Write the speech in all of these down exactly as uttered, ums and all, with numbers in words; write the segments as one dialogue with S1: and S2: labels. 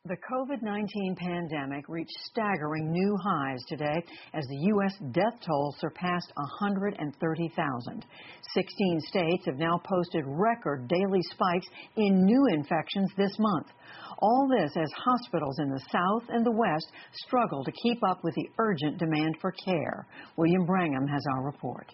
S1: The COVID nineteen pandemic reached staggering new highs today as the U S death toll surpassed one hundred thirty thousand. sixteen states have now posted record daily spikes in new infections this month. All this as hospitals in the South and the West struggle to keep up with the urgent demand for care. William Brangham has our report.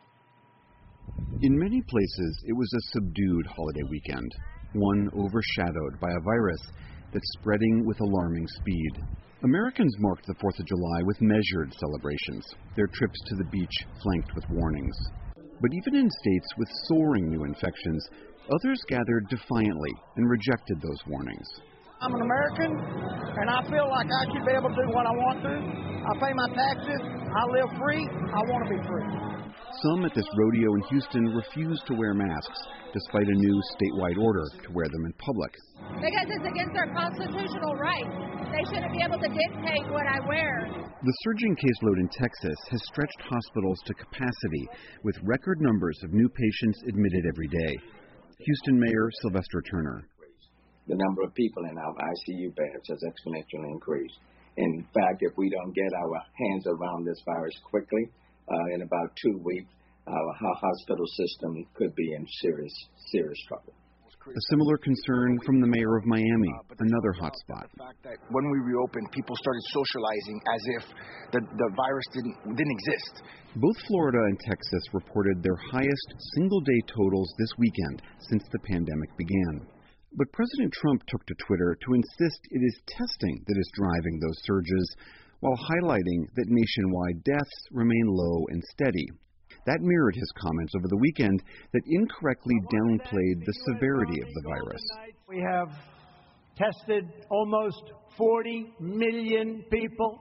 S2: In many places, it was a subdued holiday weekend, one overshadowed by a virus that's spreading with alarming speed. Americans marked the fourth of July with measured celebrations, their trips to the beach flanked with warnings. But even in states with soaring new infections, others gathered defiantly and rejected those warnings.
S3: I'm an American, and I feel like I should be able to do what I want to. I pay my taxes, I live free, I want to be free.
S2: Some at this rodeo in Houston refused to wear masks, despite a new statewide order to wear them in public.
S4: Because it's against their constitutional rights. They shouldn't be able to dictate what I wear.
S2: The surging caseload in Texas has stretched hospitals to capacity, with record numbers of new patients admitted every day. Houston Mayor Sylvester Turner.
S5: The number of people in our I C U beds has exponentially increased. In fact, if we don't get our hands around this virus quickly, uh, in about two weeks, our hospital system could be in serious, serious trouble.
S2: A similar concern from the mayor of Miami, another hotspot.
S6: The fact that when we reopened, people started socializing as if the, the virus didn't, didn't exist.
S2: Both Florida and Texas reported their highest single-day totals this weekend since the pandemic began. But President Trump took to Twitter to insist it is testing that is driving those surges, while highlighting that nationwide deaths remain low and steady. That mirrored his comments over the weekend that incorrectly downplayed the severity of the virus.
S3: We have tested almost forty million people.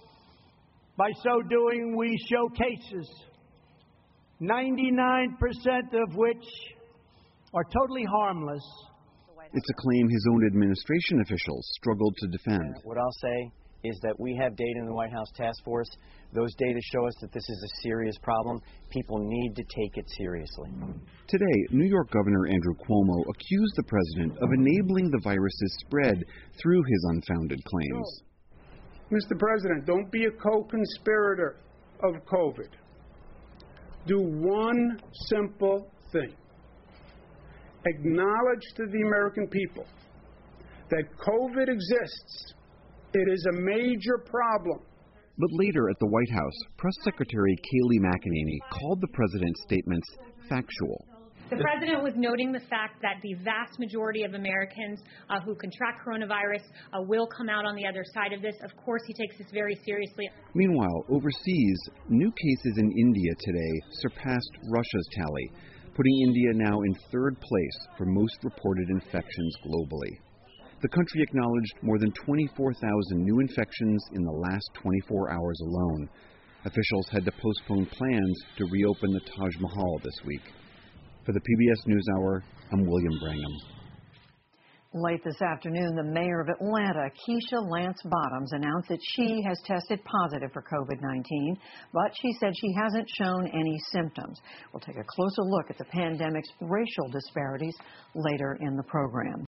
S3: By so doing, we show cases, ninety-nine percent of which are totally harmless.
S2: It's a claim his own administration officials struggled to defend.
S7: What I'll say is that we have data in the White House task force. Those data show us that this is a serious problem. People need to take it seriously.
S2: Today, New York Governor Andrew Cuomo accused the president of enabling the virus's spread through his unfounded claims.
S8: Mister President, don't be a co-conspirator of COVID. Do one simple thing. Acknowledge to the American people that COVID exists. It is a major problem.
S2: But later at the White House, Press Secretary Kayleigh McEnany called the president's statements factual.
S9: The president was noting the fact that the vast majority of Americans uh, who contract coronavirus uh, will come out on the other side of this. Of course, he takes this very seriously.
S2: Meanwhile, overseas, new cases in India today surpassed Russia's tally, putting India now in third place for most reported infections globally. The country acknowledged more than twenty-four thousand new infections in the last twenty-four hours alone. Officials had to postpone plans to reopen the Taj Mahal this week. For the P B S NewsHour, I'm William Brangham.
S1: Late this afternoon, the mayor of Atlanta, Keisha Lance Bottoms, announced that she has tested positive for COVID nineteen, but she said she hasn't shown any symptoms. We'll take a closer look at the pandemic's racial disparities later in the program.